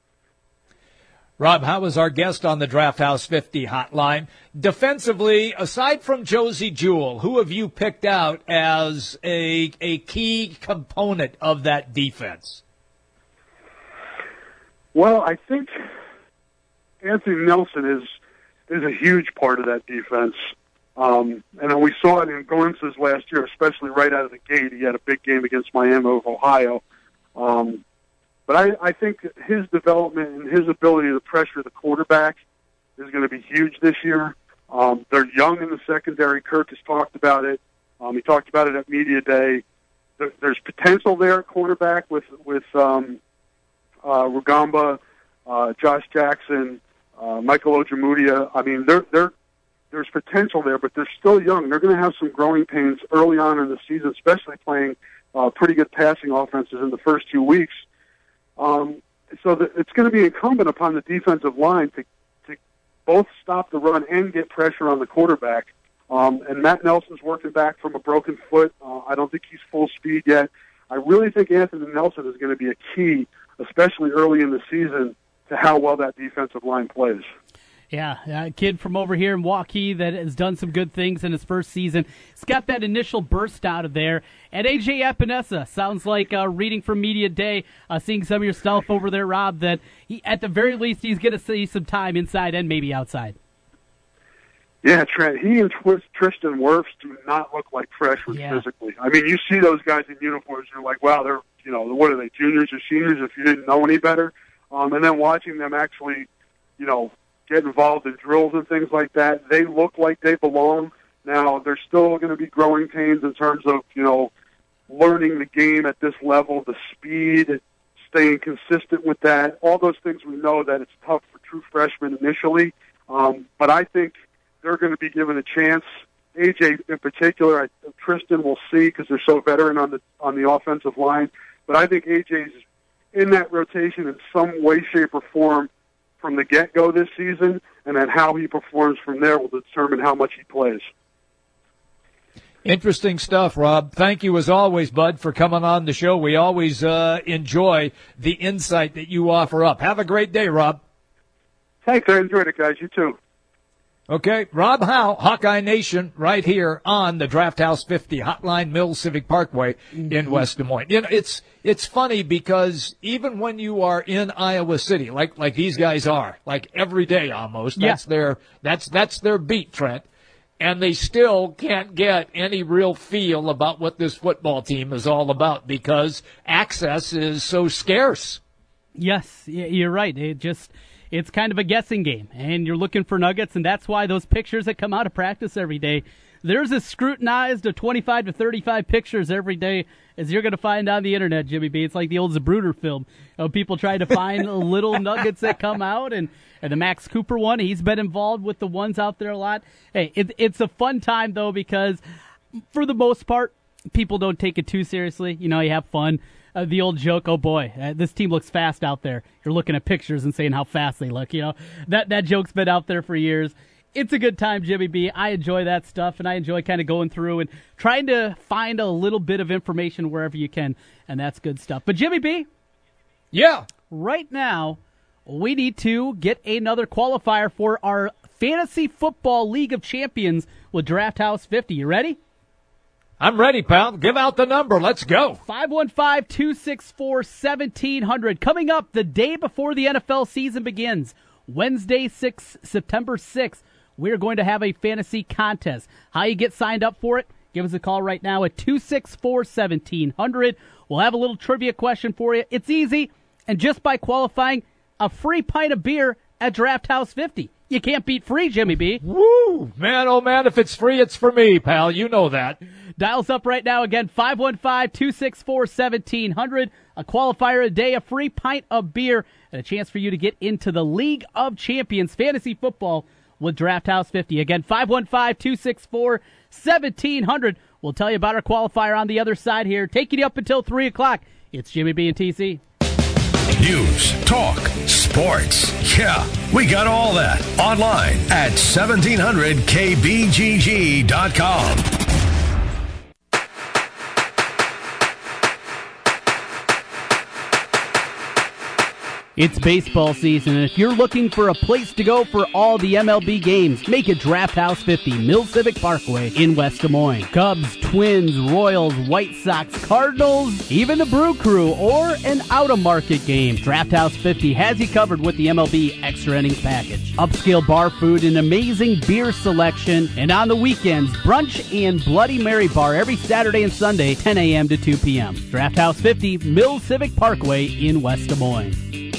Rob, how was our guest on the Draft House fifty hotline? Defensively, aside from Josie Jewell, who have you picked out as a a key component of that defense? Well, I think Anthony Nelson is is a huge part of that defense. Um, and we saw it in glimpses last year, especially right out of the gate. He had a big game against Miami of Ohio. Um, but I, I think his development and his ability to pressure the quarterback is going to be huge this year. Um, they're young in the secondary. Kirk has talked about it. Um, he talked about it at Media Day. There, there's potential there at quarterback with, with um, uh, Rugamba, uh, Josh Jackson, uh, Michael Ojemudia. I mean, they're, they're, there's potential there, but they're still young. They're going to have some growing pains early on in the season, especially playing uh, pretty good passing offenses in the first two weeks. Um, so the, it's going to be incumbent upon the defensive line to, to both stop the run and get pressure on the quarterback. Um, and Matt Nelson's working back from a broken foot. Uh, I don't think he's full speed yet. I really think Anthony Nelson is going to be a key, especially early in the season, to how well that defensive line plays. Yeah, a kid from over here in Waukee that has done some good things in his first season. He's got that initial burst out of there. And A J Epinesa, sounds like uh, reading from Media Day, uh, seeing some of your stuff over there, Rob, that he, at the very least he's going to see some time inside and maybe outside. Yeah, Trent, he and Twist, Tristan Wirfs do not look like freshmen yeah. physically. I mean, you see those guys in uniforms, and you're like, wow, they're, you know, what are they, juniors or seniors if you didn't know any better? Um, and then watching them actually, you know, get involved in drills and things like that, they look like they belong. Now, there's still going to be growing pains in terms of, you know, learning the game at this level, the speed, staying consistent with that. All those things we know that it's tough for true freshmen initially. Um, but I think they're going to be given a chance. A J in particular, I, Tristan will see because they're so veteran on the on the offensive line. But I think A J's in that rotation in some way, shape, or form from the get-go this season, and then how he performs from there will determine how much he plays. Interesting stuff, Rob. Thank you as always, bud, for coming on the show. We always uh, enjoy the insight that you offer up. Have a great day, Rob. Thanks. I enjoyed it, guys. You too. Okay, Rob Howe, Hawkeye Nation, right here on the Draft House fifty Hotline Mills Civic Parkway mm-hmm. in West Des Moines. You know, it's it's funny because even when you are in Iowa City, like like these guys are, like every day almost, that's yeah. their that's that's their beat, Trent, and they still can't get any real feel about what this football team is all about because access is so scarce. Yes, you're right. It just. It's kind of a guessing game, and you're looking for nuggets, and that's why those pictures that come out of practice every day, there's a scrutinized of twenty-five to thirty-five pictures every day as you're going to find on the internet, Jimmy B. It's like the old Zapruder film of people trying to find little nuggets that come out, and, and the Max Cooper one, he's been involved with the ones out there a lot. Hey, it, it's a fun time, though, because for the most part, people don't take it too seriously. You know, you have fun. Uh, the old joke, oh boy, uh, this team looks fast out there. You're looking at pictures and saying how fast they look. You know, that that joke's been out there for years. It's a good time, Jimmy B. I enjoy that stuff, and I enjoy kind of going through and trying to find a little bit of information wherever you can, and that's good stuff. But Jimmy B, yeah, right now we need to get another qualifier for our Fantasy Football League of Champions with Draft House fifty. You ready? I'm ready, pal. Give out the number. Let's go. five one five, two six four, one seven zero zero. Coming up the day before the N F L season begins, Wednesday, September sixth, we're going to have a fantasy contest. How you get signed up for it? Give us a call right now at two six four, one seven zero zero. We'll have a little trivia question for you. It's easy, and just by qualifying, a free pint of beer at Draft House fifty. You can't beat free, Jimmy B. Woo! Man, oh man, if it's free, it's for me, pal. You know that. Dials up right now again, five one five, two six four, one seven zero zero. A qualifier a day, a free pint of beer, and a chance for you to get into the League of Champions Fantasy Football with Draft House fifty. Again, five one five, two six four, one seven zero zero. We'll tell you about our qualifier on the other side here. Taking you up until three o'clock. It's Jimmy B and T C. News, talk, sports. Yeah, we got all that online at seventeen hundred K B G G dot com. It's baseball season, and if you're looking for a place to go for all the M L B games, make it Draft House fifty, Mill Civic Parkway in West Des Moines. Cubs, Twins, Royals, White Sox, Cardinals, even the Brew Crew, or an out-of-market game. Draft House fifty has you covered with the M L B Extra Innings package. Upscale bar food, an amazing beer selection, and on the weekends, brunch and Bloody Mary bar every Saturday and Sunday, ten a.m. to two p.m. Draft House fifty, Mill Civic Parkway in West Des Moines.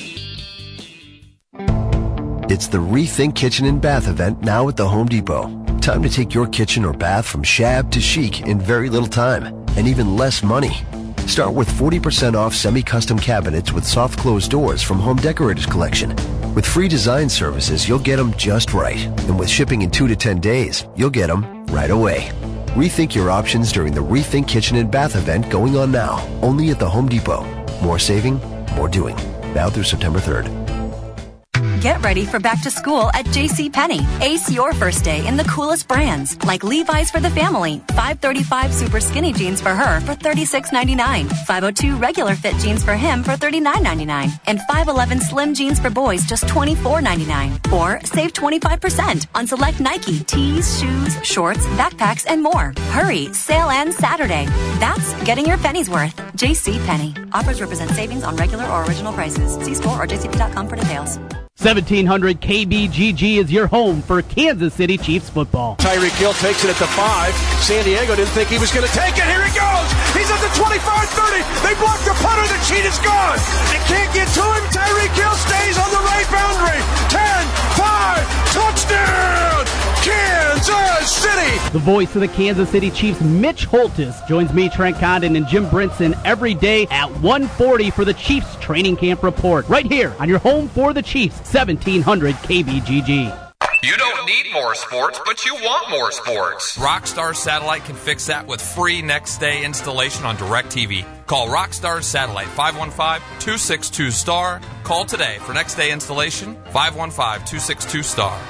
It's the Rethink Kitchen and Bath event now at the Home Depot. Time to take your kitchen or bath from shab to chic in very little time and even less money. Start with forty percent off semi-custom cabinets with soft closed doors from Home Decorators Collection. With free design services, you'll get them just right. And with shipping in two to ten days, you'll get them right away. Rethink your options during the Rethink Kitchen and Bath event going on now, only at the Home Depot. More saving, more doing. Now through September third. Get ready for back to school at JCPenney. Ace your first day in the coolest brands, like Levi's for the family, five thirty-five super skinny jeans for her for thirty-six ninety-nine, five oh two regular fit jeans for him for thirty-nine ninety-nine, and five eleven slim jeans for boys just twenty-four ninety-nine. Or save twenty-five percent on select Nike tees, shoes, shorts, backpacks, and more. Hurry, sale ends Saturday. That's getting your pennies worth. JCPenney. Offers represent savings on regular or original prices. See store or j c p dot com for details. seventeen hundred K B G G is your home for Kansas City Chiefs football. Tyreek Hill takes it at the five. San Diego didn't think he was going to take it. Here he goes. He's at the twenty-five thirty. They blocked the punter. The cheat is gone. They can't get to him. Tyreek Hill stays on the right boundary. ten, five, touchdown, Kansas City. The voice of the Kansas City Chiefs, Mitch Holtis, joins me, Trent Condon, and Jim Brinson every day at one forty for the Chiefs Training Camp Report. Right here on your home for the Chiefs, seventeen hundred K B G G. You don't need more sports, but you want more sports. Rockstar Satellite can fix that with free next-day installation on DirecTV. Call Rockstar Satellite, five one five, two six two, S T A R. Call today for next-day installation, five one five, two six two, S T A R.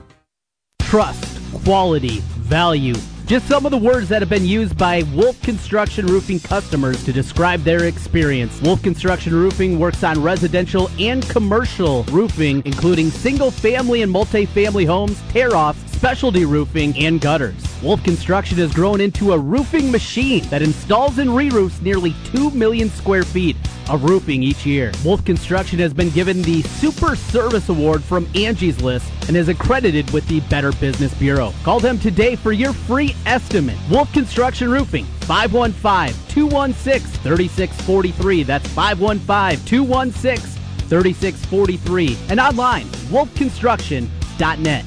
Trust, quality, value. Just some of the words that have been used by Wolf Construction Roofing customers to describe their experience. Wolf Construction Roofing works on residential and commercial roofing, including single-family and multi-family homes, tear-offs, specialty roofing, and gutters. Wolf Construction has grown into a roofing machine that installs and re-roofs nearly two million square feet of roofing each year. Wolf Construction has been given the Super Service Award from Angie's List and is accredited with the Better Business Bureau. Call them today for your free estimate. Wolf Construction Roofing, five one five, two one six, three six four three. That's five one five, two one six, three six four three. And online, wolf construction dot net.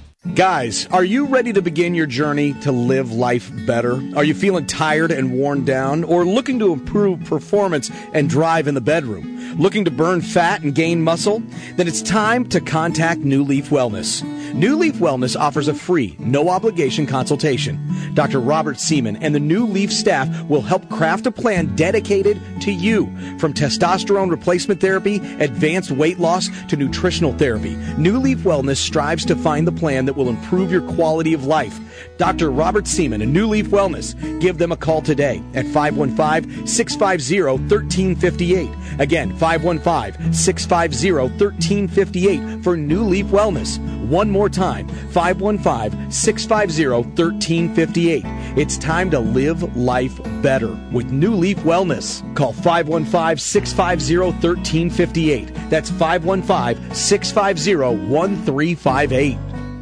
Guys, are you ready to begin your journey to live life better? Are you feeling tired and worn down, or looking to improve performance and drive in the bedroom? Looking to burn fat and gain muscle? Then it's time to contact New Leaf Wellness. New Leaf Wellness offers a free, no-obligation consultation. Doctor Robert Seaman and the New Leaf staff will help craft a plan dedicated to you. From testosterone replacement therapy, advanced weight loss, to nutritional therapy, New Leaf Wellness strives to find the plan that will improve your quality of life. Doctor Robert Seaman and New Leaf Wellness. Give them a call today at five one five, six five zero, one three five eight. Again, five one five, six five zero, one three five eight for New Leaf Wellness. One more time, five one five, six five zero, one three five eight. It's time to live life better with New Leaf Wellness. Call five one five, six five zero, one three five eight. That's five one five, six five zero, one three five eight.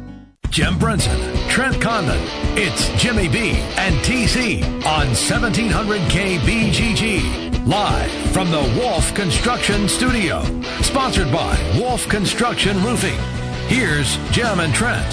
Jim Brinson, Trent Condon. It's Jimmy B and T C on seventeen hundred K B G G. Live from the Wolf Construction Studio. Sponsored by Wolf Construction Roofing. Here's Jim and Trent.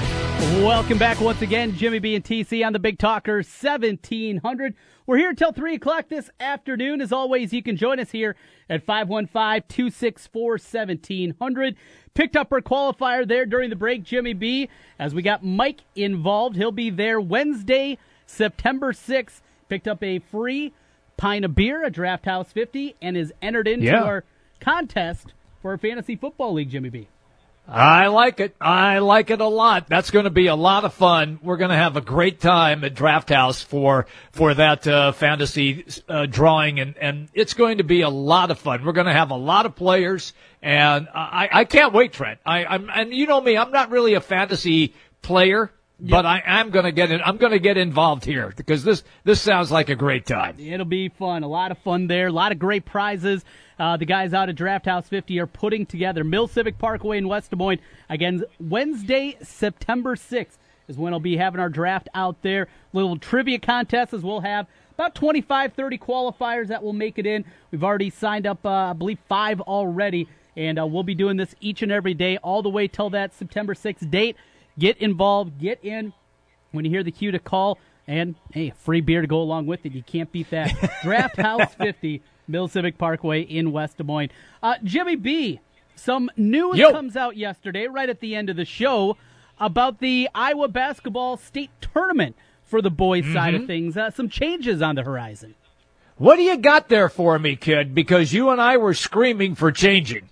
Welcome back once again. Jimmy B and T C on the Big Talker seventeen hundred. We're here until three o'clock this afternoon. As always, you can join us here at five one five, two six four, one seven zero zero. Picked up our qualifier there during the break, Jimmy B, as we got Mike involved. He'll be there Wednesday, September sixth, picked up a free pint of beer, a Draft House fifty, and is entered into yeah. our contest for our Fantasy Football League, Jimmy B. I like it. I like it a lot. That's going to be a lot of fun. We're going to have a great time at Draft House for for that uh, fantasy uh, drawing, and, and it's going to be a lot of fun. We're going to have a lot of players, and I, I can't wait, Trent. I, I'm, and you know me, I'm not really a fantasy player. Yep. But I am going to get in, I'm going to get involved here because this this sounds like a great time. It'll be fun. A lot of fun there. A lot of great prizes. Uh, the guys out at Draft House fifty are putting together Mill Civic Parkway in West Des Moines. Again, Wednesday, September sixth is when I'll be having our draft out there. Little trivia contest as we'll have about twenty-five, thirty qualifiers that will make it in. We've already signed up, uh, I believe, five already. And uh, we'll be doing this each and every day all the way till that September sixth date. Get involved, get in when you hear the cue to call, and, hey, a free beer to go along with it. You can't beat that. Draft House fifty, Mill Civic Parkway in West Des Moines. Uh, Jimmy B, some news Yo. comes out yesterday, right at the end of the show, about the Iowa basketball state tournament for the boys' mm-hmm. side of things. Uh, some changes on the horizon. What do you got there for me, kid? Because you and I were screaming for changing.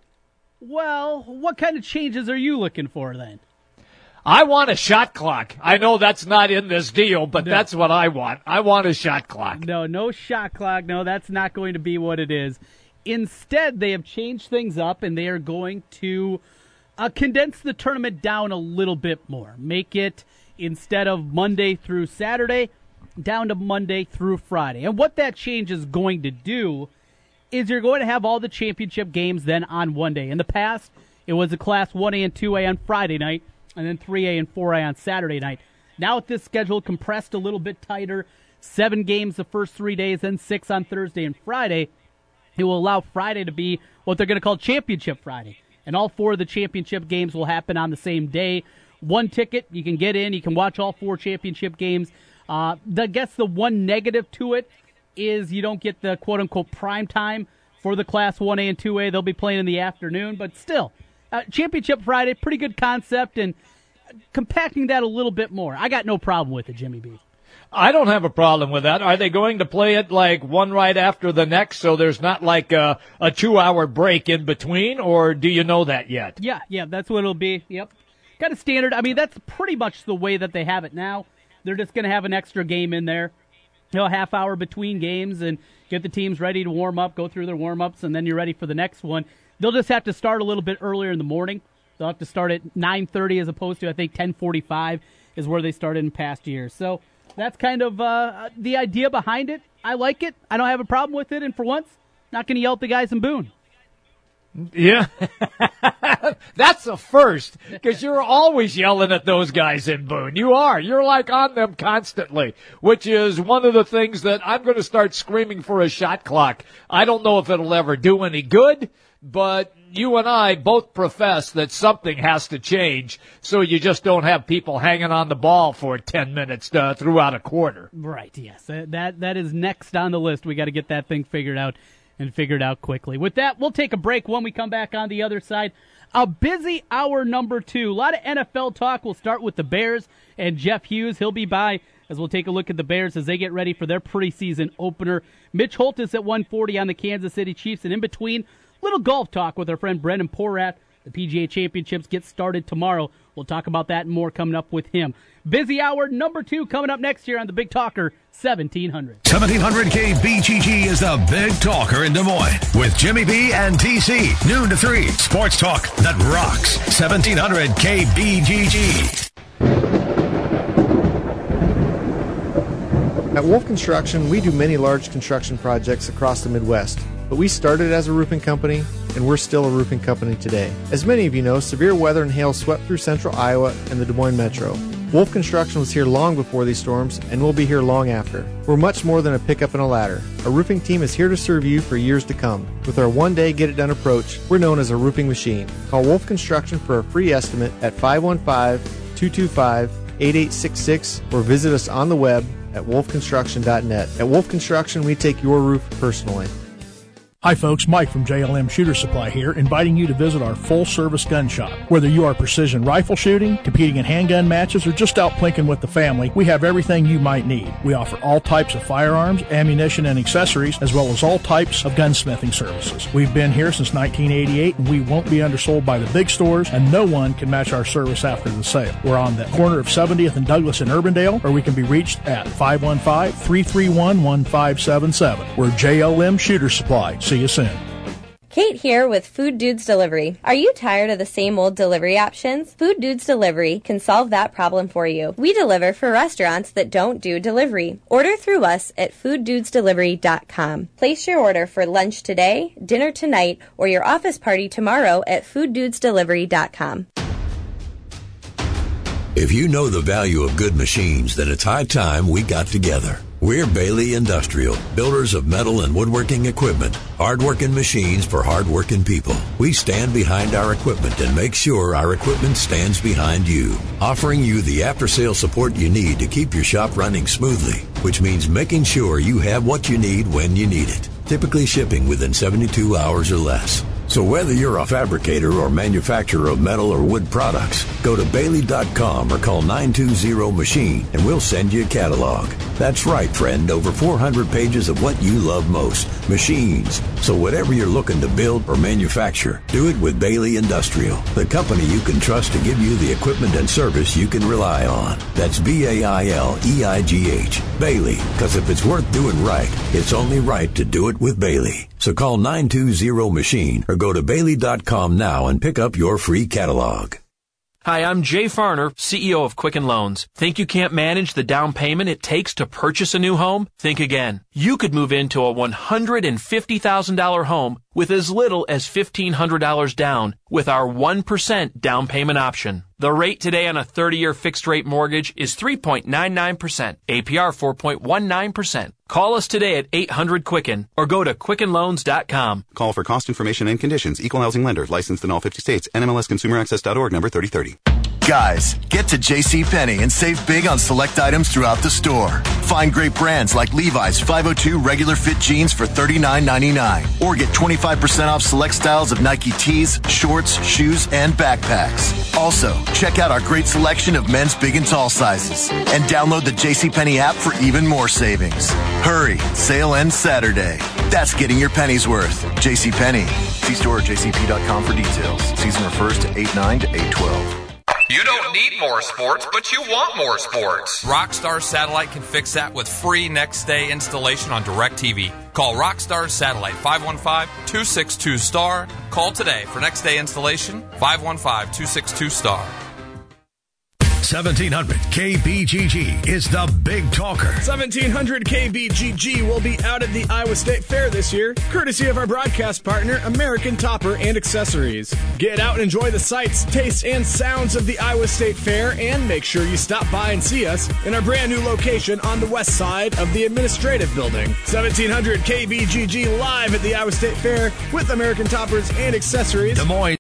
Well, what kind of changes are you looking for then? I want a shot clock. I know that's not in this deal, but no. that's what I want. I want a shot clock. No, no shot clock. No, that's not going to be what it is. Instead, they have changed things up, and they are going to uh, condense the tournament down a little bit more. Make it, instead of Monday through Saturday, down to Monday through Friday. And what that change is going to do is you're going to have all the championship games then on one day. In the past, it was a Class one A and two A on Friday night, and then three A and four A on Saturday night. Now with this schedule compressed a little bit tighter, seven games the first three days, then six on Thursday and Friday, it will allow Friday to be what they're going to call Championship Friday. And all four of the championship games will happen on the same day. One ticket, you can get in, you can watch all four championship games. Uh, the, I guess the one negative to it is you don't get the quote-unquote prime time for the Class one A and two A. They'll be playing in the afternoon, but still, Uh, Championship Friday, pretty good concept, and compacting that a little bit more. I got no problem with it, Jimmy B. I don't have a problem with that. Are they going to play it like one right after the next so there's not like a, a two-hour break in between, or do you know that yet? Yeah, yeah, that's what it'll be. Yep. Got a standard. I mean, that's pretty much the way that they have it now. They're just going to have an extra game in there, you know, a half hour between games, and get the teams ready to warm up, go through their warm-ups, and then you're ready for the next one. They'll just have to start a little bit earlier in the morning. They'll have to start at nine thirty as opposed to, I think, ten forty-five is where they started in past years. So that's kind of uh, the idea behind it. I like it. I don't have a problem with it. And for once, not going to yell at the guys in Boone. Yeah. That's a first, because you're always yelling at those guys in Boone. You are. You're like on them constantly, which is one of the things that I'm going to start screaming for a shot clock. I don't know if it'll ever do any good, but you and I both profess that something has to change so you just don't have people hanging on the ball for ten minutes uh, throughout a quarter. Right, yes. That That is next on the list. We got to get that thing figured out and figured out quickly. With that, we'll take a break. When we come back on the other side, a busy hour number two. A lot of N F L talk. We'll start with the Bears and Jeff Hughes. He'll be by as we'll take a look at the Bears as they get ready for their preseason opener. Mitch Holthus at one forty on the Kansas City Chiefs. And in between, little golf talk with our friend Brendan Porat. The P G A Championships get started tomorrow. We'll talk about that and more coming up with him. Busy hour number two coming up next year on the Big Talker seventeen hundred. seventeen hundred K B G G is the Big Talker in Des Moines with Jimmy B and T C. Noon to three. Sports talk that rocks. seventeen hundred K B G G. At Wolf Construction, we do many large construction projects across the Midwest. But we started as a roofing company, and we're still a roofing company today. As many of you know, severe weather and hail swept through central Iowa and the Des Moines metro. Wolf Construction was here long before these storms, and will be here long after. We're much more than a pickup and a ladder. Our roofing team is here to serve you for years to come. With our one-day get-it-done approach, we're known as a roofing machine. Call Wolf Construction for a free estimate at five one five, two two five, eight eight six six or visit us on the web at wolf construction dot net. At Wolf Construction, we take your roof personally. Hi folks, Mike from J L M Shooter Supply here, inviting you to visit our full-service gun shop. Whether you are precision rifle shooting, competing in handgun matches, or just out plinking with the family, we have everything you might need. We offer all types of firearms, ammunition, and accessories, as well as all types of gunsmithing services. We've been here since nineteen eighty-eight, and we won't be undersold by the big stores, and no one can match our service after the sale. We're on the corner of seventieth and Douglas in Urbandale, or we can be reached at five one five, three three one, one five seven seven. We're J L M Shooter Supply. See you soon. Kate here with Food Dudes Delivery. Are you tired of the same old delivery options? Food Dudes Delivery can solve that problem for you. We deliver for restaurants that don't do delivery. Order through us at food dudes delivery dot com. Place your order for lunch today, dinner tonight, or your office party tomorrow at food dudes delivery dot com. If you know the value of good machines, then it's high time we got together. We're Bailey Industrial, builders of metal and woodworking equipment, hard-working machines for hard-working people. We stand behind our equipment and make sure our equipment stands behind you, offering you the after-sale support you need to keep your shop running smoothly, which means making sure you have what you need when you need it, typically shipping within seventy-two hours or less. So whether you're a fabricator or manufacturer of metal or wood products, go to Bailey dot com or call nine two zero machine and we'll send you a catalog. That's right, friend, over four hundred pages of what you love most, machines. So whatever you're looking to build or manufacture, do it with Bailey Industrial, the company you can trust to give you the equipment and service you can rely on. That's B A I L E I G H, Bailey, because if it's worth doing right, it's only right to do it with Bailey. So call nine two zero machine or go to Bailey dot com now and pick up your free catalog. Hi, I'm Jay Farner, C E O of Quicken Loans. Think you can't manage the down payment it takes to purchase a new home? Think again. You could move into a one hundred fifty thousand dollars home with as little as fifteen hundred dollars down with our one percent down payment option. The rate today on a thirty-year fixed-rate mortgage is three point nine nine percent, A P R four point one nine percent. Call us today at eight hundred Quicken or go to quicken loans dot com. Call for cost information and conditions. Equal housing lender. Licensed in all fifty states. N M L S consumer access dot org number thirty thirty. Guys, get to JCPenney and save big on select items throughout the store. Find great brands like Levi's five oh two regular fit jeans for thirty-nine ninety-nine. Or get twenty-five percent off select styles of Nike tees, shorts, shoes, and backpacks. Also, check out our great selection of men's big and tall sizes. And download the JCPenney app for even more savings. Hurry, sale ends Saturday. That's getting your pennies worth. JCPenney. See store at j c p dot com for details. Season refers to eight nine to eight twelve. You don't need more sports, but you want more sports. Rockstar Satellite can fix that with free next day installation on DirecTV. Call Rockstar Satellite five one five, two six two, star. Call today for next day installation five one five, two six two, star. seventeen hundred K B G G is the big talker. seventeen hundred K B G G will be out at the Iowa State Fair this year, courtesy of our broadcast partner, American Topper and Accessories. Get out and enjoy the sights, tastes, and sounds of the Iowa State Fair, and make sure you stop by and see us in our brand new location on the west side of the Administrative Building. seventeen hundred K B G G live at the Iowa State Fair with American Toppers and Accessories. Des Moines.